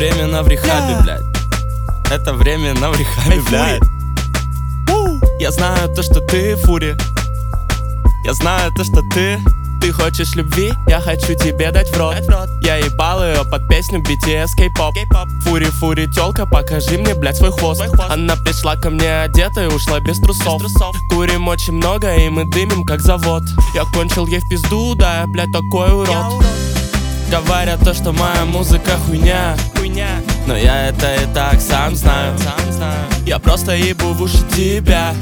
временно в рехабе, блядь. Это временно в рехабе, блядь. Я знаю то, что ты фури. Я знаю то, что ты хочешь любви, я хочу тебе дать в рот. Я ебал ее под песню BTS K-pop. Фури, тёлка, покажи мне, блядь, свой хвост. Она пришла ко мне одета и ушла без трусов. Курим очень много и мы дымим как завод. Я кончил ей в пизду, да, я, блядь, такой урод. Говорят то, что моя музыка хуйня, но я это и так сам знаю. Я просто ебу в уши тебя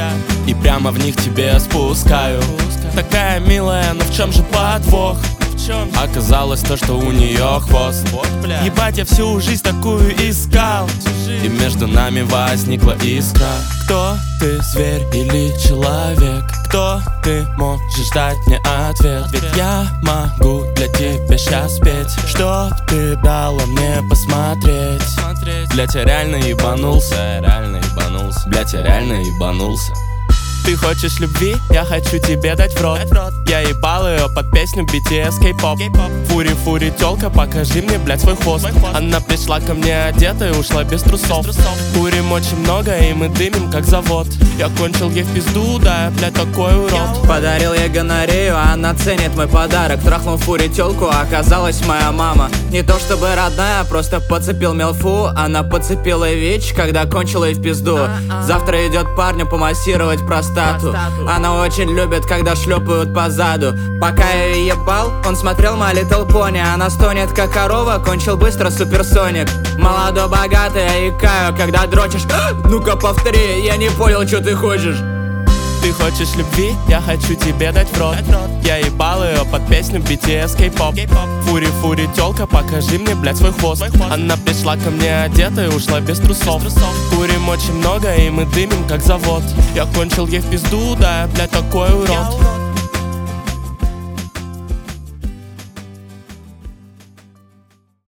и прямо в них тебе спускаю. Такая милая, но в чем же подвох? Оказалось то, что у нее хвост. Ебать, я всю жизнь такую искал, и между нами возникла искра. Кто ты, зверь или человек? Кто ты, можешь дать мне ответ? Ведь я могу для тебя сейчас петь, чтоб ты дала мне посмотреть. Блять, я реально ебанулся, блять, я реально ебанулся. Ты хочешь любви, я хочу тебе дать в рот. Я ебал ее под песню BTS K-pop. Фури, тёлка, покажи мне, блядь, свой хвост. Она пришла ко мне одета и ушла без трусов. Курим очень много и мы дымим как завод. Я кончил ей в пизду, да, я, блядь, такой урод. Подарил ей гонорею, она ценит мой подарок. Трахнул фури тёлку, а оказалась моя мама. Не то чтобы родная, просто подцепил мелфу. Она подцепила ВИЧ, когда кончила ей в пизду. Завтра идет парню помассировать простату. Она очень любит, когда шлепают по заду. Пока я ее ебал, он смотрел My Little Pony. Она стонет как корова, кончил быстро суперсоник. Молодой, богатый, я икаю, когда дрочишь. Ну-ка повтори, я не понял, что ты хочешь. Ты хочешь любви, я хочу тебе дать в рот. Я ебал ее под песню BTS K-pop. Фури, тёлка, покажи мне, блядь, свой хвост. Она пришла ко мне одета и ушла без трусов. Курим очень много и мы дымим как завод. Я кончил ей в пизду, да, я, блядь, такой урод.